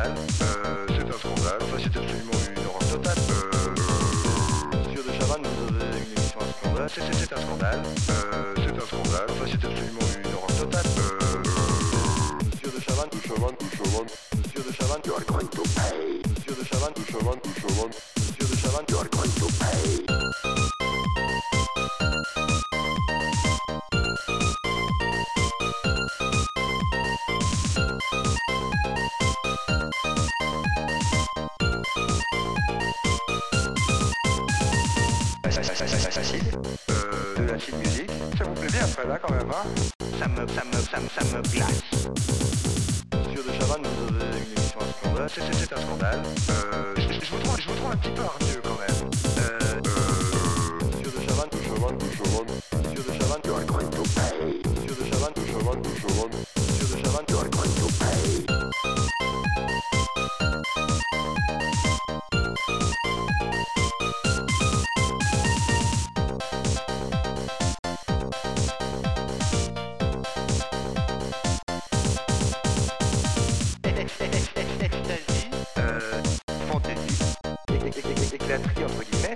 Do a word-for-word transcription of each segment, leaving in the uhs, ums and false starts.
scandale. Euh, c'est un scandale. Ça, c'est absolument une horreur totale. Euh, Monsieur de Chavannes, vous avez une émission à scandale. C'est, c'est, c'est un scandale. Euh, c'est un scandale. Ça, c'est absolument une horreur totale. Euh, Monsieur de Chavannes, de Chavannes, de Chavannes. Monsieur de Chavannes, you are going to pay. Monsieur de Chavannes, de Chavannes, de Chavannes. Monsieur de Chavannes, you are going to pay. Facile. Euh, de la chill musique. Ça vous plaît bien après là quand même, hein? Ça me, ça me, ça me, ça me glace. Monsieur de Chavannes, vous avez une émission à scandale. C'est, c'est, c'est un scandale. Euh, je, je, vous trouve, je vous trouve un petit peu hargneux quand même. Euh, euh, Monsieur de Chavannes, de Chavannes, de Chavannes. Monsieur de Chavannes, you are going to pay. Monsieur de Chavannes, de Chavannes, de Chavannes. Monsieur de Chavannes, you are going to pay. Euh, fantaisie, éclaterie entre guillemets.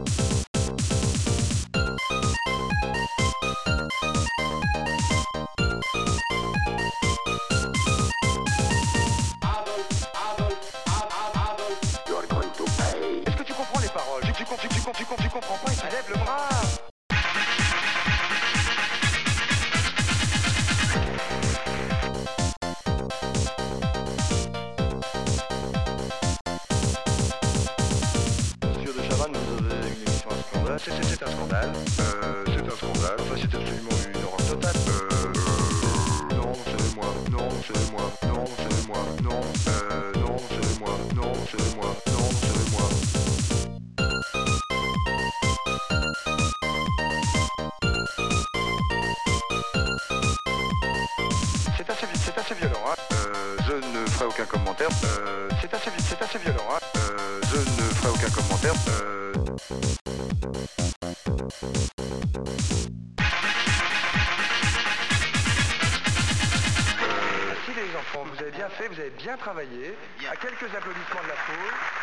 Est-ce que tu comprends les paroles? Tu, tu, tu, tu, tu, tu, tu comprends pas et tu lèves le bras. Monsieur de Chavannes, vous avez une émission à scandale. C'est, c'est, c'est un scandale. Euh, c'est un scandale. Ça, c'est absolument une horreur totale. Euh, non, c'est moi. Non, c'est moi. Non, c'est moi. Non, euh, non, c'est moi. Non, c'est moi. Non, c'est moi. C'est assez, c'est assez violent, hein. Euh, je ne ferai aucun commentaire. Euh, c'est assez, c'est assez violent, hein. Euh, je ne ferai aucun commentaire. Euh... Merci les enfants, vous avez bien fait, vous avez bien travaillé. À quelques applaudissements de la foule.